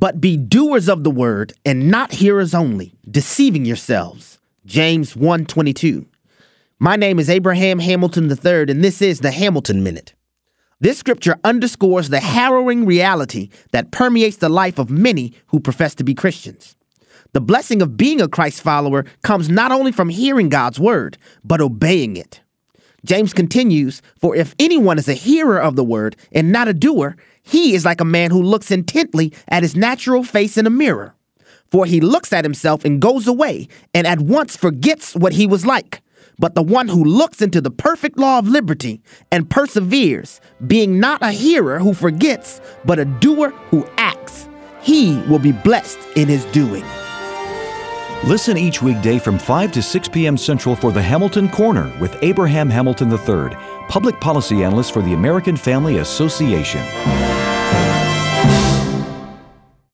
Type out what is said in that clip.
But be doers of the word and not hearers only, deceiving yourselves. James 1:22. My name is Abraham Hamilton III, and this is the Hamilton Minute. This scripture underscores the harrowing reality that permeates the life of many who profess to be Christians. The blessing of being a Christ follower comes not only from hearing God's word, but obeying it. James continues, for if anyone is a hearer of the word and not a doer, he is like a man who looks intently at his natural face in a mirror. For he looks at himself and goes away and at once forgets what he was like. But the one who looks into the perfect law of liberty and perseveres, being not a hearer who forgets, but a doer who acts, he will be blessed in his doing. Listen each weekday from 5 to 6 p.m. Central for the Hamilton Corner with Abraham Hamilton III, Public Policy Analyst for the American Family Association.